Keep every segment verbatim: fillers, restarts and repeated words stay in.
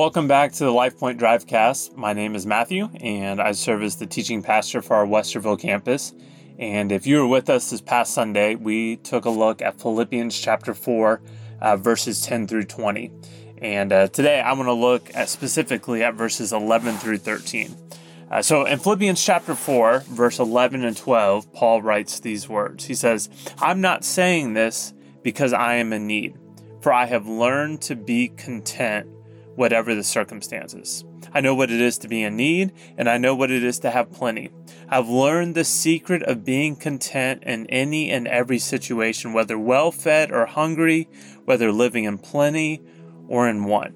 welcome back to the LifePoint Drivecast. My name is Matthew, and I serve as the teaching pastor for our Westerville campus. And if you were with us this past Sunday, we took a look at Philippians chapter four, uh, verses ten through twenty. And uh, today I want to look at specifically at verses eleven through thirteen. Uh, so in Philippians chapter four, verse eleven and twelve, Paul writes these words. He says, "I'm not saying this because I am in need, for I have learned to be content whatever the circumstances. I know what it is to be in need, and I know what it is to have plenty. I've learned the secret of being content in any and every situation, whether well-fed or hungry, whether living in plenty or in want."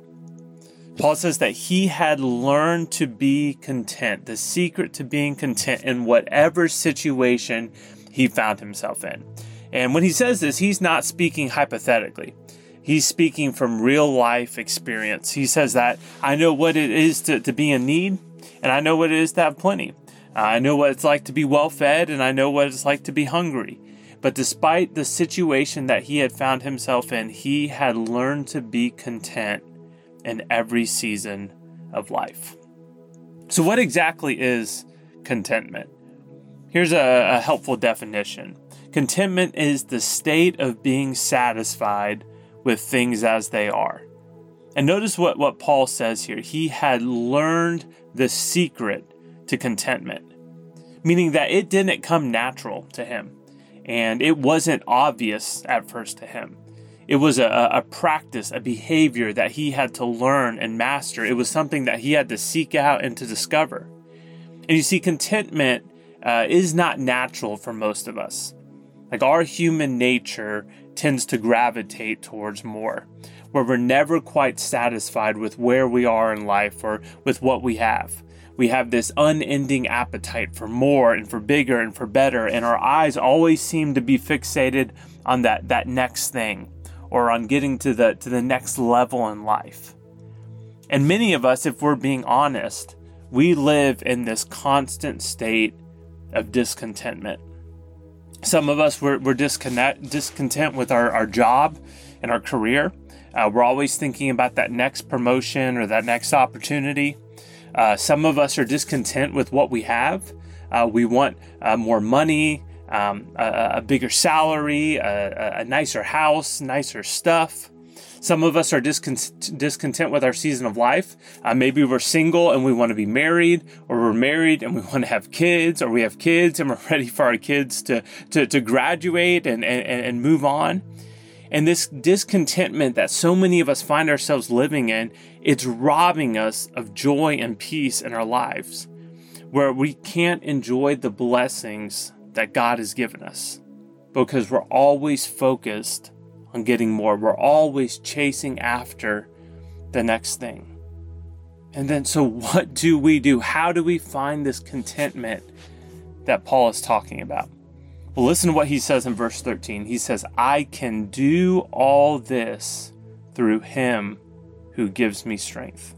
Paul says that he had learned to be content, the secret to being content in whatever situation he found himself in. And when he says this, he's not speaking hypothetically. He's speaking from real life experience. He says that I know what it is to, to be in need, and I know what it is to have plenty. Uh, I know what it's like to be well fed, and I know what it's like to be hungry. But despite the situation that he had found himself in, he had learned to be content in every season of life. So what exactly is contentment? Here's a, a helpful definition. Contentment is the state of being satisfied with things as they are. And notice what, what Paul says here. He had learned the secret to contentment, meaning that it didn't come natural to him, and it wasn't obvious at first to him. It was a, a practice, a behavior that he had to learn and master. It was something that he had to seek out and to discover. And you see, contentment uh, is not natural for most of us. Like, our human nature tends to gravitate towards more, where we're never quite satisfied with where we are in life or with what we have. We have this unending appetite for more and for bigger and for better, and our eyes always seem to be fixated on that, that next thing or on getting to the, to the next level in life. And many of us, if we're being honest, we live in this constant state of discontentment. Some of us, we're, we're disconnect, discontent with our, our job and our career. Uh, we're always thinking about that next promotion or that next opportunity. Uh, some of us are discontent with what we have. Uh, we want uh, more money, um, a, a bigger salary, a, a nicer house, nicer stuff. Some of us are discont- discontent with our season of life. Uh, maybe we're single and we want to be married, or we're married and we want to have kids, or we have kids and we're ready for our kids to, to, to graduate and, and, and move on. And this discontentment that so many of us find ourselves living in, it's robbing us of joy and peace in our lives, where we can't enjoy the blessings that God has given us because we're always focused on getting more. We're always chasing after the next thing. And then, so what do we do? How do we find this contentment that Paul is talking about? Well, listen to what he says in verse thirteen. He says, "I can do all this through him who gives me strength."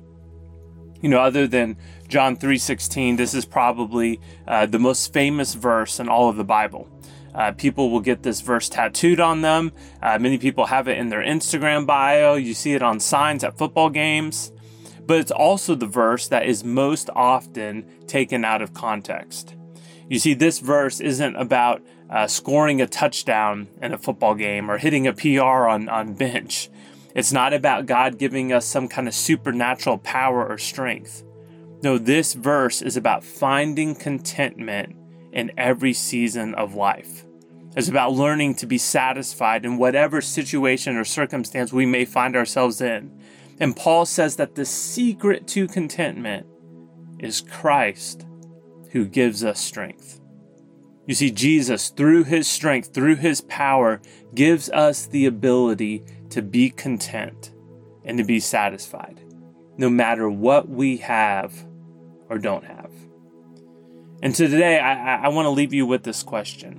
You know, other than John three sixteen, this is probably uh, the most famous verse in all of the Bible. Uh, people will get this verse tattooed on them. Uh, many people have it in their Instagram bio. You see it on signs at football games. But it's also the verse that is most often taken out of context. You see, this verse isn't about uh, scoring a touchdown in a football game or hitting a P R on, on bench. It's not about God giving us some kind of supernatural power or strength. No, this verse is about finding contentment in every season of life. It's about learning to be satisfied in whatever situation or circumstance we may find ourselves in. And Paul says that the secret to contentment is Christ, who gives us strength. You see, Jesus, through his strength, through his power, gives us the ability to be content and to be satisfied, no matter what we have or don't have. And so today, I, I want to leave you with this question.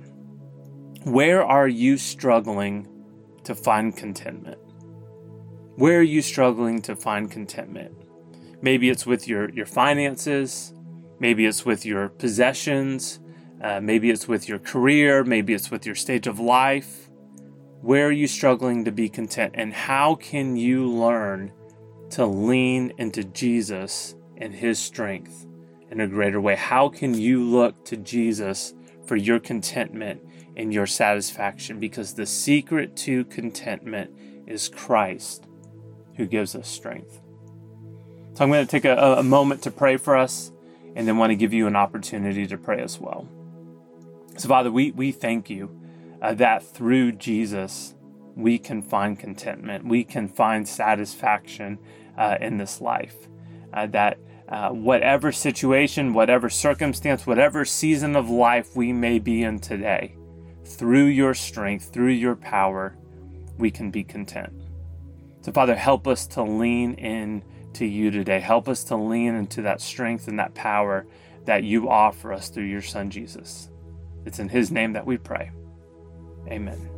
Where are you struggling to find contentment? Where are you struggling to find contentment? Maybe it's with your, your finances. Maybe it's with your possessions. Uh, maybe it's with your career. Maybe it's with your stage of life. Where are you struggling to be content? And how can you learn to lean into Jesus and his strength in a greater way? How can you look to Jesus for your contentment and your satisfaction? Because the secret to contentment is Christ, who gives us strength. So I'm going to take a, a moment to pray for us, and then want to give you an opportunity to pray as well. So Father, we, we thank you uh, that through Jesus, we can find contentment. We can find satisfaction uh, in this life. Uh, that uh, whatever situation, whatever circumstance, whatever season of life we may be in today, through your strength, through your power, we can be content. So Father, help us to lean in to you today. Help us to lean into that strength and that power that you offer us through your Son, Jesus. It's in his name that we pray. Amen.